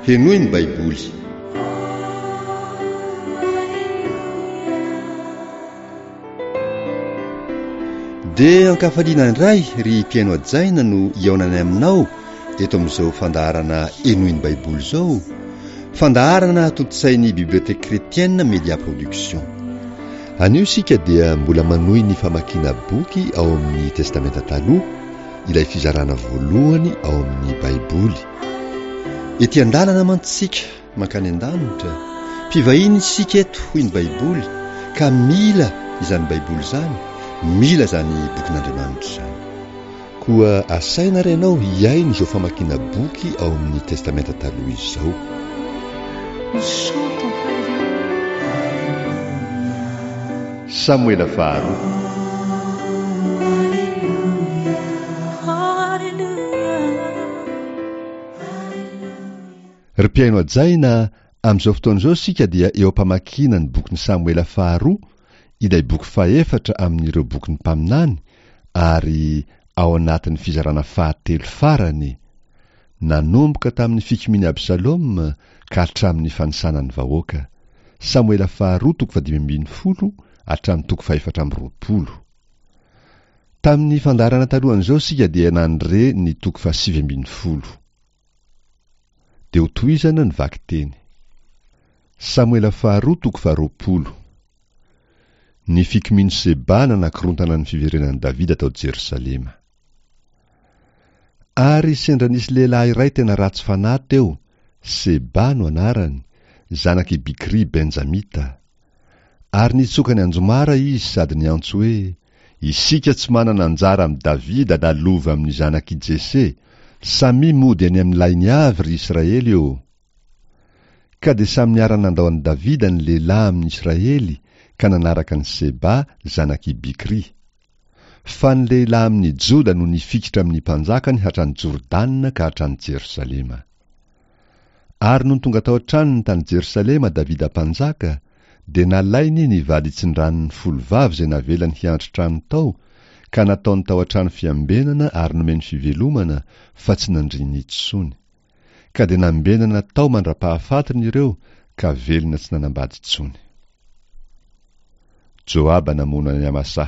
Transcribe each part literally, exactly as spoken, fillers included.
henoy ny baiboly. Dia ankafaliana indray ry mpiaino ajaina no iaonany aminao eto amin'izao fandaharana henoy ny baiboly izao, fandaharana tototsain'ny bibliotèque chrétienne Media Production. Anio sika dia mbola manohy ny famakiana boky ao amin'ny testamenta taloha, ilay fizarana voalohany ao amin'ny baiboly. Ety an-dalana mantsika mankany an-danitra, mpivahiny sika eto hoy ny baiboly, ka mila izany baiboly izany, mila zany bokin'Andriamanitra izany. Koa asaina renao hiaino izao famakiana boky ao amin'ny testamenta taloha izao. Samuela faharoa. Ry mpiaino ajaina, amin'izao fotoan'izao sika dia eo am-pamakiana ny bokin'ny Samuela faharoa, ilay boky faefatra amin'ireo bokin'ny mpaminany, ary ao anatin'ny fizarana fahatelo farany, nanomboka tamin'ny fikimiany Absalom ka hatramin'ny fanisanany vahoaka. Samuela faharoa toko fadimy ambin'ny folo hatramin'ny toko faefatra amby roapolo. Tamin'ny fandaharana talohan'izao sika dia nandre ny toko fahasivy ambin'ny folo. Dia ho tohizana ny vaky teny. Samuela faharoa toko faharoapolo. Ny fikimiany Seba nanakorontana ny fiverenan'i Davida tao Jerosalema. Ary sendra nisy lehilahy iray tena ratsy fanahy teo, Seba no anarany, zanaky Bikri Benjamita. Ary nitsokany anjomara izy sady niantso hoe, isika tsy manana anjara amin'ny Davida na lova amin'ny zanaky Jese, samy mody any amin'ny lainy avy ry Israely eo. Ka de samy niara-nandao an'i Davida ny lehilahy amin'ny Israely, ka nanaraka ny Seba zanaky Bikri. Fa ny lehilahy amin'ny Joda no nifikitra amin'ny mpanjakany hatrany Jordanina ka hatrany Jerosalema. Ary no tonga tao an-tranony tany Jerosalema Davida mpanjaka, de nalainy nivady itsindrany ny folo vavy zay navelany hiantry-trano tao, ka nataony tao an-trano fiambenana ary nomeny fivelomana fa tsy nandriny intsony. Ka de nambenana tao mandra-pahafatiny ireo, ka velona tsy nanambady intsony. Joaba namona ny Amasa.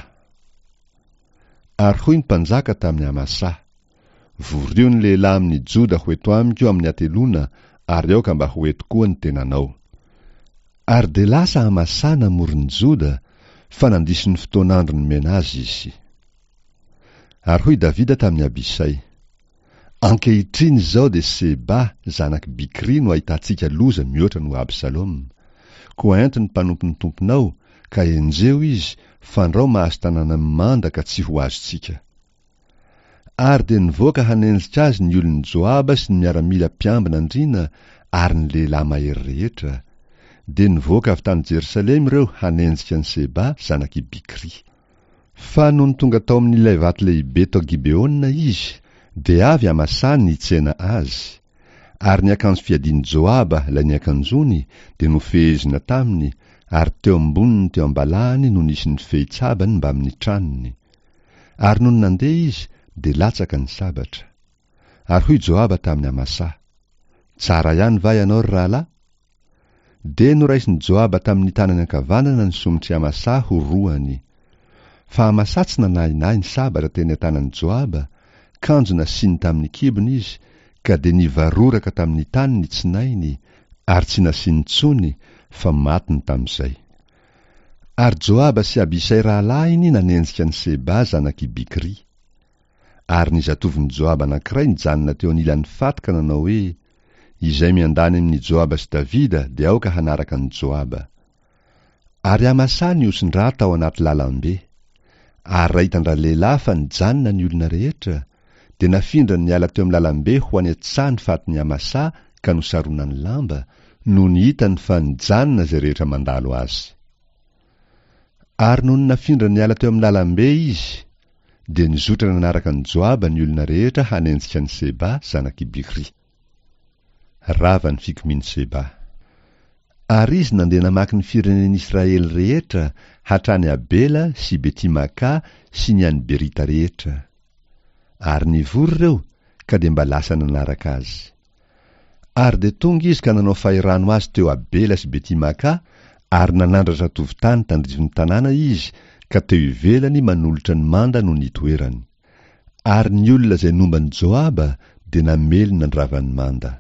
Ary hoy ny mpanjaka tamin'ny Amasa, vorio ny lehilahy amin'ny Joda hoeto amiko amin'ny atelona, ary aoka mba hoeto koa ny tenanao. Ary de lasa Amasa namory ny Joda, fa nandisy ny fotoan'andro nomena azy izy. Ary hoy Davida tamin'ny Abisay, ankehitriny zao de Seba zanaky Bikri no ahitantsika loza mihoatra no Absalom. Koa entiny mpanompon'ny tomponao, ka enjeo izy, fandrao mahazo tanàna manda ka tsy ho azotsika. Ary de nivoaka hanenjika azy ny olon'ny Joaba sy ny miaramila mpiambina andrina ary ny lehilahy mahery rehetra. De nivoaka avy tany Jerosalema ireo hanenjika ny Seba zanaky Bikri. Fa no ny tonga tao amin'ilay vato lehibe tao Gibeona izy, de avy Amasa nitsena azy. Ary ny akanjo fiadiany Joaba, lay ny akanjony, de nofehezina taminy, ary teo amboniny teo ambalahany no nisy ny fehitsabany mba amin'ny tranony. Ary no nandeha izy, de latsaka ny sabatra. Ary hoy Joaba tamin'ny Amasa, tsara ihany va ianao ry rahalahy? De noraisiny Joaba tamin'ny tanany ankavanana ny somotry Amasa ho roany. Fa Amasa tsy nanahinay ny sabatra teny an-tanany Joaba, kanjo nasiny tamin'ny kibony izy, ka de nivaroraka tamin'ny tany ny tsinainy, ary tsy nasiny tsony, fa matiny tamin'izay. Ary Joaba sy Abisay rahalahiny nanenjika ny Seba zanaky Bikri. Ary ny zatoviny Joaba anankiray nijanona teo anilan'ny faty ka nanao hoe, izay miandany amin'ny Joaba sy Davida de aoka hanaraka ny Joaba. Ary Amasa niosin-drà tao anaty lalambe. Ary raha hitandra lehilahy fa nijanona ny olona rehetra, de nafindra ny ala teo amin'ny lalambe ho any an-tsaha ny fatiny Amasa ka nosarona ny lamba, no ny hitany fa nijanona zay rehetra mandalo azy. Ary no ny nafindra ny ala teo amin'ny lalambe izy, de nizotra nanaraka ny Joaba ny olona rehetra hanenjika ny Seba zanaky Bikri. Rava ny fikimiany Seba. Ary izy nandeha namaky ny firenen'ny Israely rehetra, hatrany Abela sy Betimaka sy ny any Berita rehetra. Ary nivory reo, ka de mba lasa nanaraka azy. Ary de tonga izy ka nanao fahirano azy teo Abela sy Betimaka, ary nanandratra tovitany tandrivon'ny tanàna izy, ka teo ivelany manolotra ny manda no nitoerany. Ary ny olona izay nomban'ny Joaba de namely nandravany manda.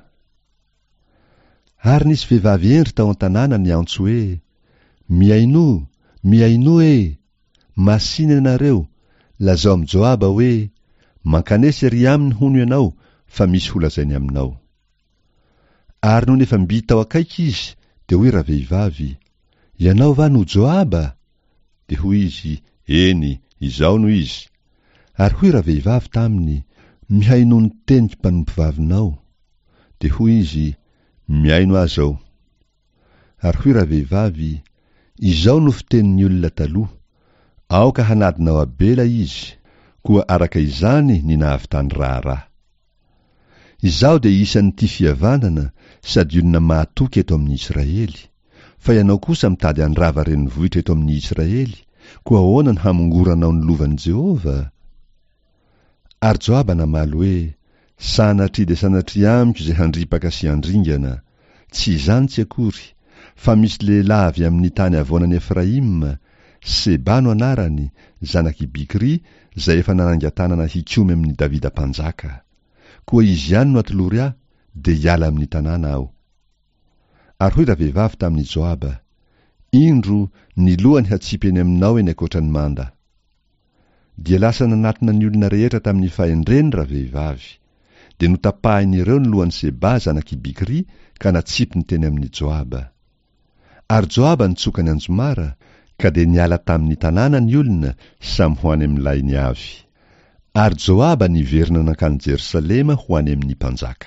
Ary nisy vehivavy endry tao an-tanàna ny antso hoe, miaino, miaino e, masina ianareo, lazao am Joaba hoe, mankanesy ery aminy hono ianao, fa misy ho lazainy aminao. Ary no nefa mbita ao akaiky izy, de hoy raha vehivavy, ianao va no Joaba? De hoy izy, eny, izao no izy. Ary hoy raha vehivavy taminy, mihaino ny teniky mpanompo vavinao. De hoy izy, miaino azao. Ary hoy raha vehivavy, izao no fitenin'ny olona taloha, aoka hanadinao Abela izy, koa araka izany ny nahavitany raharaha. Izao de isan'ity fihavanana sady olona mahatoky eto amin'ny Israely, fa ianao kosa mitady handrava renivohitra eto amin'ny Israely, koa ahoana ny hamongoranao ny lovan'i Jehova? Ary Joaba namaly hoe, sanatry de sanatry amiko izay handripaka sy handringana, tsy izany tsy akory, fa misy lehilahy avy amin'ny tany avoanan'ny Efraim, Seba no anarany, zanaky Bikri, zay efa nanangan-tanana hikomy amin'ny Davida mpanjaka. Koa izy ihany no atolory aho, de hiala amin'ny tanàna aho. Ary hoy raha vehivavy tamin'ny Joaba, indro ny lohany hatsipy eny aminao eny ankoatran'ny manda. Dia lasa nanatona ny olona rehetra tamin'ny fahendreny raha vehivavy, de notapahiny ireo ny lohan'ny Seba zanaky Bikri, ka natsipy ny teny amin'ny Joaba. Ary Joaba nitsokany anjomara, ka de niala tamin'ny tanàna ny olona samy ho any amin'ny lainy avy. Ary Joaba niverina nankany Jerusalema ho any amin'ny mpanjaka.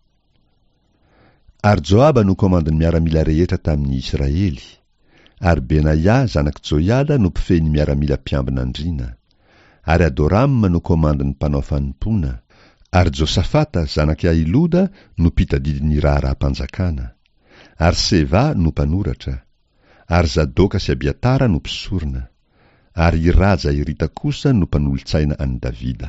Ary Joaba no komandiny miaramila rehetra tamin'ny Israely, ary Benaia zanaky Joiada no mpifehy ny miaramila mpiambina andrina, ary Adorama no komandiny mpanao fanimpona, ary Josafata zanaky Ahiloda no mpitadidiny raharaha-mpanjakana, ary Seva no mpanoratra, ary Zadoka sy Abiatara no mpisorona, ary Iraja Irita kosa no mpanolo-tsaina an'i Davida.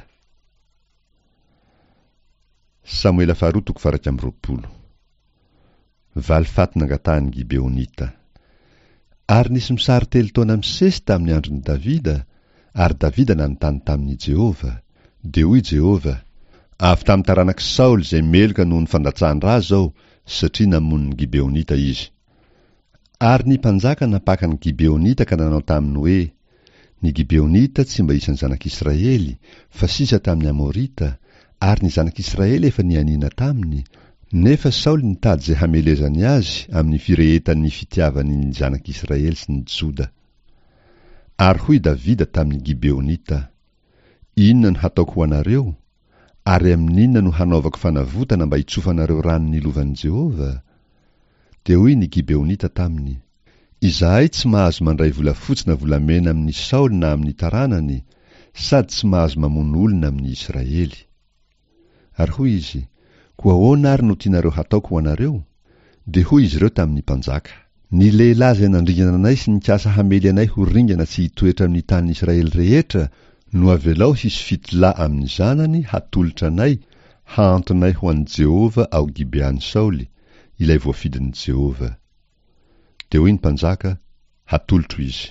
Samuela faharoa toko faraka amby roapolo. Valy faty nangatahany Gibeonita. Ary nisy misary telo taona misesy tamin'ny andron'i Davida, ary Davida nanontany tamin'i Jehova, de hoy Jehova, avy tamin'ny taranaky Saoly zay meloka noho ny fandatsahany-raha zao, satria namoniny Gibeonita izy. Ary ny mpanjaka napaka ny Gibeonita ka nanao taminy hoe, ny Gibeonita tsy mba isan'ny zanak'Israely, fa sisa tamin'ny Amorita, ary ny zanak'Israely efa nianina taminy, nefa Saoly nitady zay hamelezany azy amin'ny firehetan'ny fitiavany ny zanak'Israely sy ny Joda. Ary hoy Davida tamin'ny Gibeonita, inona no hataoko ho anareo? Ary amin'inona no hanaovako fanavotana mba hitsofanareo ranon'ny lovan'i Jehova? De hoy ny Gibeonita taminy, izahay tsy mahazo mandray volafotsy na volamena amin'ny Saoly na amin'ny taranany, sady tsy mahazo mamono olona amin'ny Israely. Ary hoy izy, koa ahoana ary no tianareo hataoko ho anareo? De hoy izy ireo tamin'ny mpanjaka, ny lehilahy zay nandringana anay sy nikasa hamely anay ho ringana tsy hitoetra amin'ny tany Israely rehetra, no avelao hisy fitolahy amin'ny zanany hatolotra anay, haantonay ho an'i Jehova ao Gibean'i Saoly, ilay voafidin'i Jehova. De hoy ny mpanjaka, hatolotro izy.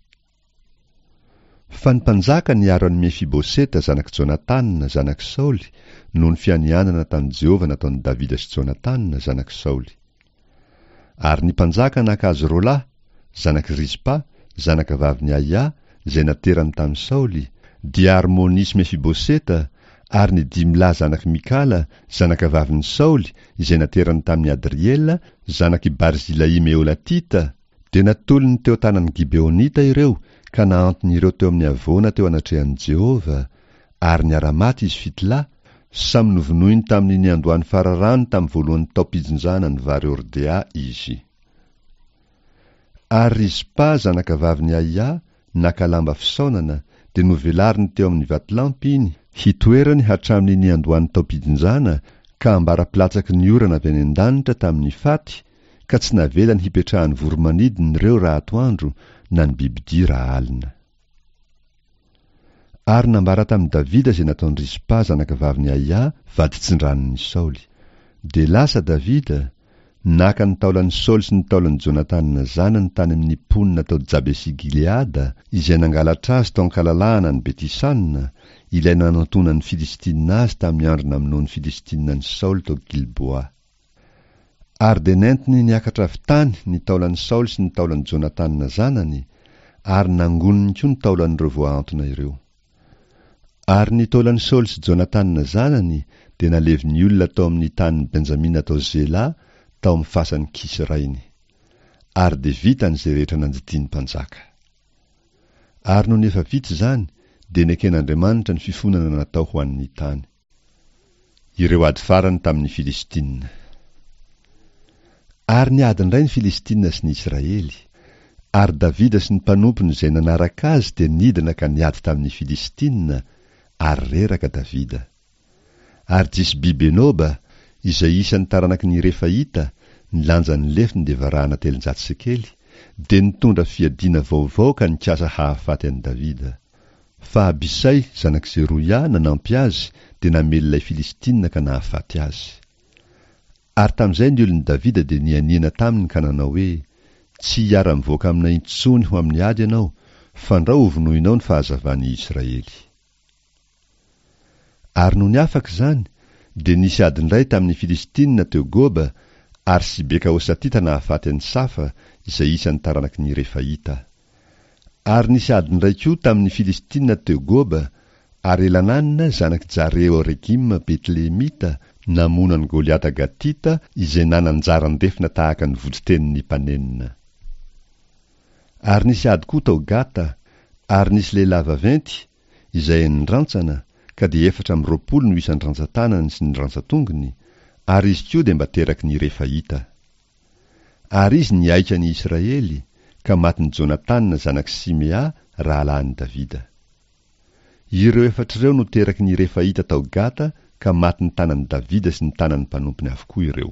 Fa ny mpanjaka niaro an'i Mefiboseta zanaky Jonatana zanaky Saoly, noho ny fianianana tamin'i Jehova nataon'i Davida sy Jonatana zanaky Saoly. Ary ny mpanjaka nakazy Rola zanaky Rizpa, zanaka vavin'i Aia, zay naterany tamin'i Saoly, dia Armonisy Mefiboseta, ary ny Dimla zanaky Mikala, zanaka vavin'i Saoly, izay naterany tamin'ny Adriela, zanaky Barzilai Meolatita, de natolony teo tanan'ny Gibeonita ireo, ka naantony ireo teo amin'ny avona teo anatrehan'i Jehova, ary ny aramaty izy fitolahy, samy novonoiny tamin'ny ny andoany fararano tamin'ny voalohan'ny taopijinjana ny vary Ordea izy. Ary Rizpa zanaka vavin'i Aia, naka lamba fisaonana, de novelariny teo amin'ny vatolampy iny, hitoerany hatramin'ny ny andoany taopijinjana, ka ambara-pilatsaky ny orana avy any an-danitra tamin'ny faty, ka tsy navelany hipetrahany voromanidiny ireo raha atoandro, na ny bibidia raha alina. Ary nambara tamin'i Davida zay nataon'i Rizpa zanaka vavin'i Aia, vady tsindranin'ny Saoly. dia lasa Davida naka ny taolan'ny Saoly sy ny taolan'ny Jonatana zanany tany amin'ny ponina tao Jabesi Gileada, izay nangalatra azy tao ankalalahana ny Betisanina, ilay nanantona ny Filistinina azy tamin'ny androna amin'ony Filistinina ny Saoly tao Gilboa. Ary dia nentiny niakatra avy tany ny taolan'ny Saoly sy ny taolan'ny Jonatana zanany, ary nangoniny koa ny taolan'ireo voahantona ireo. Ary ny taolan'ny Saoly sy Jonatana zanany dia nalevi ny olona tao amin'ny tanin'ny Benjamina tao Zela, tao amin'ny fasan'ny Kisrainy. Ary dia vita n'izay rehetra nandidiany mpanjaka. Ary no nefa vita izany, dia neken'Andriamanitra ny fifonana natao ho an'ny tany. Ireo ady farany tamin'ny Filistinina. Ary niady indray ny Filistinina sy ny Israely. Ary Davida sy ny mpanompony izay nanaraka azy dia nidina ka niady tamin'ny Filistinina, ary reraka Davida. Ary Jisbi-Benoba, izay isan'ny taranaky ny Refaita, nilanja ny lefiny dia varahana telonjato sekely, dia nitondra fiadiana vaovao ka nikasa hahafaty an'i Davida. Fa Abisai, zanak' Zeruia, nanampy azy, dia namely ilay Filistinina ka nahafaty azy. Ary tamin'izay ny olon'i Davida dia nianiana taminy ka nanao hoe, tsy hiara-mivoaka aminay intsony ho amin'ny ady ianao, fa ndao hovonoinao ny fahazavan'i Israely. Ary no niafaka izany, dia nisy ady indray tamin'ny Filistinina teo Goba, ary Sibeka Osatita nahafaty an'i Safa, izay isan'ny taranaky ny Refaita. Ary nisy ady indray koa tamin'ny Filistinina teo Goba, ary Elananina zanak' Jareoregima Betlehemita namona ny Goliata Gatita, izay nananjaran-defina tahaka ny voditenin'ny mpanenina. Ary nisy ady koa tao Gata, ary nisy lehilahy vaventy, izay nindrantsana, ka dia efatra amin'ny roapolo no isan'ny rantsan-tanany sy ny rantsatongony, ary izy koa dia mba teraky ny Refaita. Ary izy niaika ny Israely, ka maty ny Jonatana zanak' Simea rahalahin'i Davida. Ireo efatr'ireo no teraky ny Refaita tao Gata, ka maty ny tanan'i Davida sy ny tanan'ny mpanompony avokoa ireo.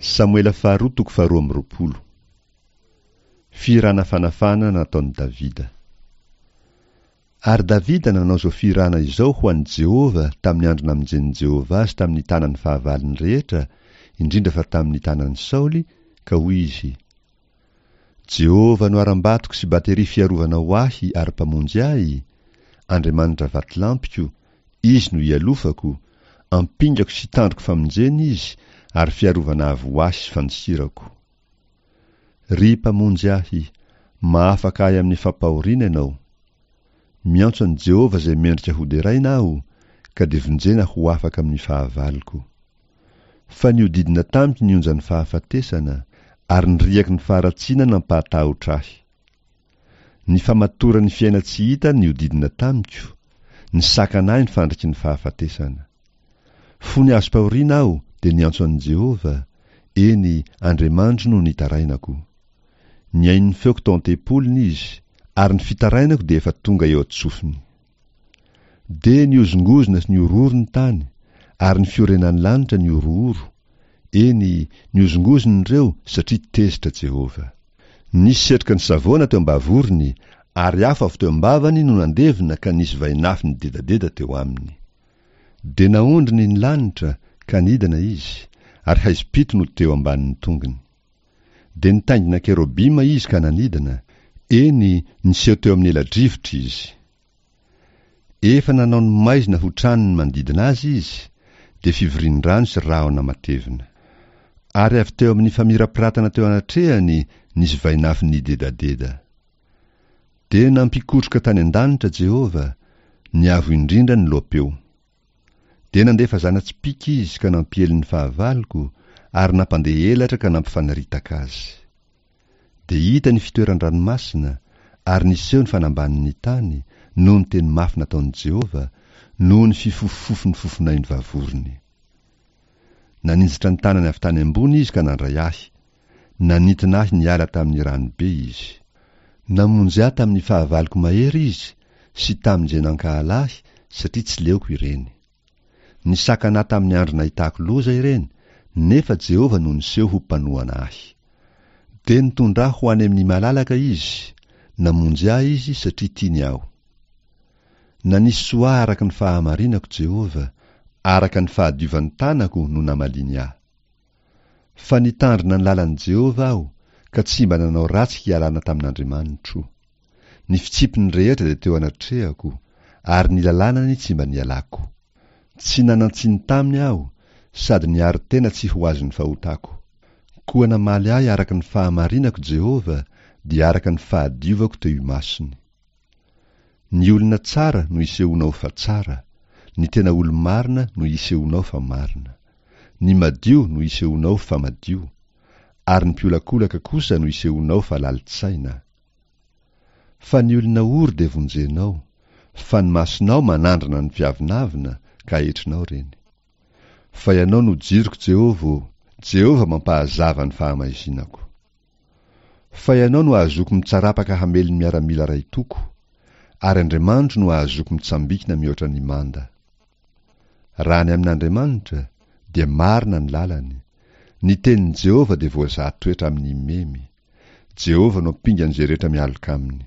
Samuela faharoa toko faharoa amby roapolo. Firana fanafana nataon'i Davida. Ary Davida nanao izao firana izao ho an'i Jehova tamin'ny andro namonjen'i Jehova azy tamin'ny tanan'ny fahavaliny rehetra, indrindra fa tamin'ny tanan'i Saoly, ka hoy izy: Jehova no aram-batoko sy bateri fiarovana ho ahy ary mpamonjy ahy, Andriamanitra vatolampiko, izy no ialofako, ampingako sy tandroko famonjeny izy, ary fiarovana avy ho ahy sy fanisirako. Ry mpamonjy ahy, mahafaka ahy amin'ny fampahoriana ianao. Miantso an'i Jehova izay mendrika ho deraina aho, ka de vonjena ho afaka amin'ny fahavaliko. Fa niodidina tamiko ny onjan'ny fahafatesana, ary niriaky ny faharatsiana nampahatahotra ahy. Ny famatora ny fiaina tsy hita niodidina tamiko, ny sakanahy ny fandriky ny fahafatesana. Fony azo pahoriana aho, de niantso an'i Jehova, eny Andriamanitra no nitarainako. Niainy ny feoko tao an-tempoliny izy, ary ny fitarainako de efa tonga eo an-tsofiny. De niozongozona sy niororo ny tany, ary ny fiorenan'ny lanitra niorooro. Eny niozongozony ireo satria tezitra Jehova. Nisy setroka ny savona teo am-bavoriny, ary hafa avy teo am-bavany no nandevina ka nisy vainafy ny dedadeda teo aminy. De naondriny ny lanitra ka nidana izy, ary haizipito no teo ambanin'ny tongony. De nitaingina kerobima izy ka nanidana, eny niseho teo amin'ny ela-drivotra izy. Efa nanao ny maizina ho tranony mandidina azy izy, de fivorian-drano sy rahona matevina. Ary avy teo amin'ny famirapiratana teo anatrehany nisy vainafy ny dedadeda. De nampikotroka tany an-danitra Jehova, niavo indrindra ny loapeo. De nandefa zana-tsipika izy ka nampiely ny fahavaliko, ary nampandeha elatra ka nampifanaritaka azy. De hita ny fitoeran-dranomasina, ary niseho ny fanambanin'ny tany, noho ny teny mafy nataon'i Jehova, noho ny fifofofony fofonainy vavoriny. Naninjitra ny tanany avy tany ambony izy ka nandray ahy, nanitina ahy niala tamin'ny ranobe izy. Namonjy ahy tamin'ny fahavaliko mahery izy, sy tamin'izay nankahala ahy, satria tsy leoko ireny. Nisakana ahy tamin'ny andro nahitako loza ireny, nefa Jehova no niseho ho mpanohana ahy. De nitondra ahy ho any amin'ny malalaka izy, namonjy ahy izy satria tiany aho. Nanisy soa araka ny fahamarinako Jehova, araka ny fahadiovan'ny tanako no namaliny ahy. Fa nitandrina ny lalan'i Jehova aho, ka tsy mba nanao ratsy hialana tamin'Andriamanitro. Ny fitsipiny rehetra de teo anatrehako, ary ny lalànany tsy mba nialako. Tsy nanantsiny taminy aho, sady niary tena tsy ho azy ny fahotako. Koa namaly ahy araka ny fahamarinako Jehova, dia araka ny fahadiovako teo imasony. Ny olona tsara no isehonao fa tsara, ny tena olo-marina no isehonao fa marina, ny madio no isehonao fa madio, ary ny mpiolakolaka kosa no isehonao fa lalitsaina. Fa ny olona ory de vonjenao, fa ny masonao manandrana ny viavinavina ka etrinao reny. Fa ianao no jiroko Jehova, Jehova mampahazava ny fahamaizinako. Fa ianao no ahazoko mitsarapaka hamely ny miaramila ray toko, ary Andriamanitra no ahazoko mitsambikina mihoatra ny manda. Raha ny amin'Andriamanitra, dia marina ny lalany, ny tenin'i Jehova de voazahatoetra amin'ny memy, Jehova no mpinga an'izay rehetra mialoka aminy.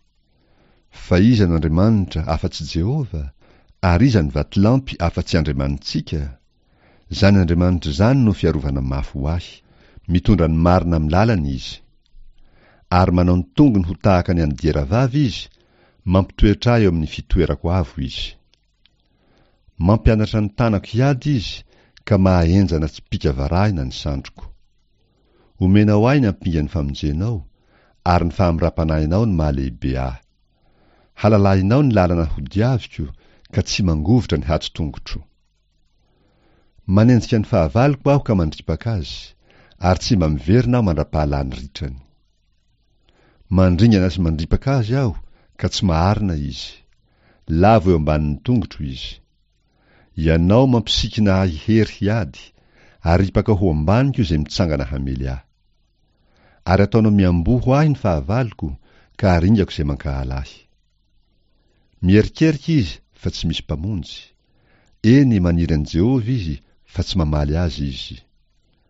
Fa iza n'Andriamanitra afa-tsy Jehova, ary iza ny vatolampy afa-tsy Andriamanitsika? Zany Andriamanitra zany no fiarovana mafy ho ahy, mitondra ny marina amin'ny lalany izy. Ary manao ny tongony ho tahaka ny an'dieravavy izy, mampitoetra eo amin'ny fitoerako avo izy. Mampianatra ny tanako hiady izy, ka mahaenjana tsy pika varahina ny sandroko. Omenao ahy ny ampinga ny famonjenao, ary ny fahamrapanahinao ny mahalehibe ahy. Halalahinao ny lalana ho diaviko, ka tsy mangovitra ny hatso-tongotro. Manenjika ny fahavaliko aho ka mandripaka azy, ary tsy mba miverina aho mandra-pahalany ritrany. Mandringana sy mandripaka azy aho, ka tsy maharina izy. Lavo eo ambanin'ny tongotro izy. Ianao mampisikina ahy hery hiady, ary ripaka ho ambaniko izay mitsangana hamely ahy. Ary ataonao miamboho ahy ny fahavaliko, ka aringako izay mankahala ahy. Mierikeriky izy, fa tsy misy mpamonjy. Eny maniry an'i Jehova izy, fa tsy mamaly azy izy.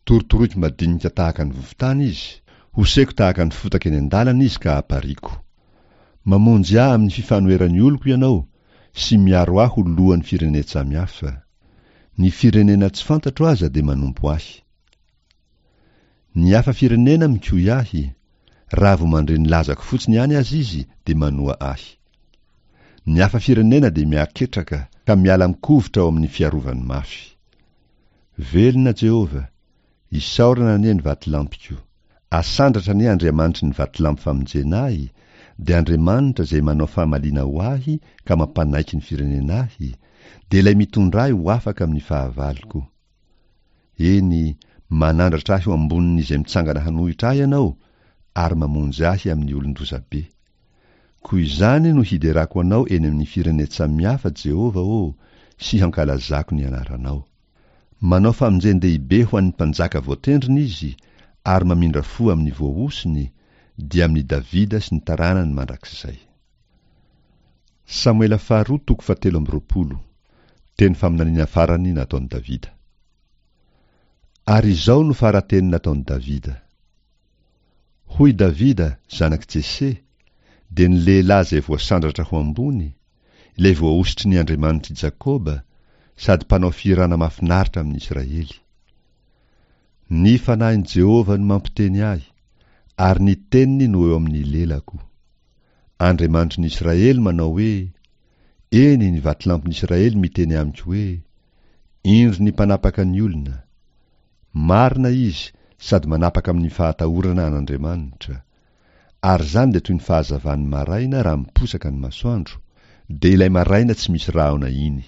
torotoroiko madinika tahaka ny vovotany izy, hoseko tahaka ny fotaka eny an-dalana izy ka apariko. Mamonjy ahy amin'ny fifanoheran'ny oloko ianao, sy miaro ahy ho lohan'ny firenena samihafa. Ny firenena tsy fantatro aza dia manompo ahy. Ny hafa firenena mikohy ahy, raha vao mandre ny lazako fotsiny ihany azy izy dia manoa ahy. Ny hafa firenena dia miaketraka ka miala mikovotra ao amin'ny fiarovany mafy. Velona Jehova, isaorana anie ny vatolampiko. Asandratra anie Andriamanitra ny vatolampy famonjena ahy, dia Andriamanitra izay manao fahamaliana ho ahy ka mampanaiky ny firenena ahy, dia ilay mitondra ahy ho afaka amin'ny fahavaloko. Eny, manandratra ahy ho ambonin'izay mitsangana hanohitra ahy ianao, ary mamonjy ahy amin'ny olon-dozabe. Koa izany no hiderako anao eny amin'ny firenena samihafa, Jehova ô, sy hankalazako ny anaranao. Manao famonjen-dehibe ho an'ny mpanjaka voatendriny izy, ary mamindra fo amin'ny voaosiny, dia amin'ny Davida sy ny taranany mandrakizay. Samuela faharoa toko fahatelo amby roapolo. Teny faminaniana farany nataon'i Davida. Ary izao no farateny nataon'i Davida. Hoy Davida, zanaky Jese, dia ny lehilahy izay voasandratra ho ambony, ilay voaositry ny Andriamanitra i Jakoba, sady mpanao firana mahafinaritra amin'ny Israely. Ny fanahin'i Jehova no mampiteny ahy, ary ny teniny no eo amin'ny lelako. Andriamanitry ny Israely manao hoe, eny ny vatolampin'Israely miteny amiko hoe, indro ny mpanapaka ny olona. Marina izy sady manapaka amin'ny fahatahorana an'Andriamanitra. Ary zany dia toy ny fahazavany maraina raha miposaka ny masoandro, dia ilay maraina tsy misy rahona iny.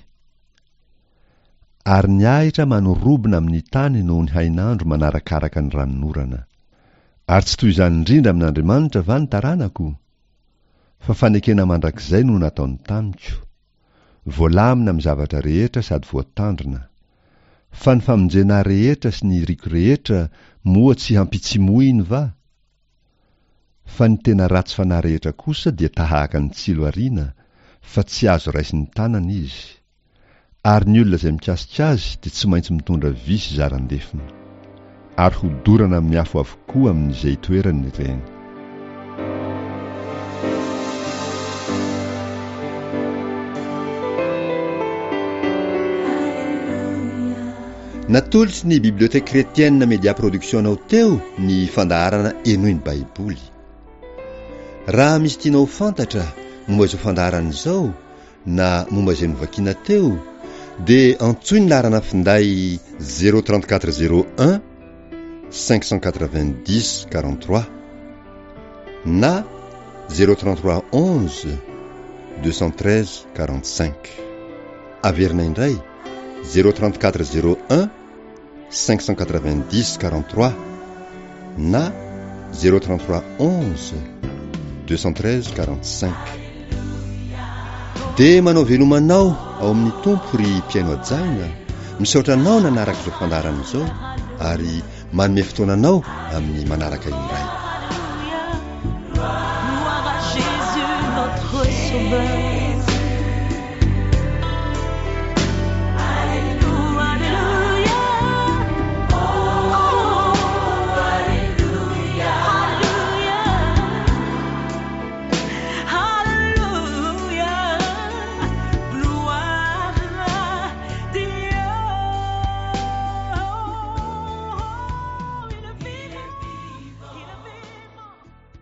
Ary ny ahitra manorobona amin'ny tany noho ny hainandro manarakaraka ny ranonorana. Ary tsy toy izany indrindra amin'Andriamanitra va ny taranako? Fa fanekena mandrakizay no nataony tamiko. Voalamina amin'ny zavatra rehetra sady voatandrina. Fa ny famonjena rehetra sy ny riko rehetra moa tsy hampitsimoiny va? Fa ny tena ratsy fanahy rehetra kosa dia tahaka ny tsilo ariana, fa tsy azo raisiny tanana izy. Ary ny olona izay mikasika azy dia tsy maintsy mitondra visy zarandefiny, ary hodorana amin'ny afo avokoa amin'izay toerany ireny. Natolotry ny biblioteka kretienne Media Production anao teo ny fandaharana enoy ny Baiboly. Raha misy tianao fantatra momba izao fandaharana izao na momba izay novakiana teo, dia antsoy ny laharana finday zéro trente-quatre zéro un cinq cent quatre-vingt-dix quarante-trois na zéro trente-trois onze deux cent treize quarante-cinq. Averina indray zéro trente-quatre zéro un cinq cent quatre-vingt-dix quarante-trois na zéro trente-trois onze deux cent treize quarante-cinq. Dia manao velomanao ao amin'ny tompo ry mpiaino ajaina, misaotra anao nanaraka izao fandaharana izao, ary manome fotoananao amin'ny manaraka indray. Gloire à Jésus, notre sauveur.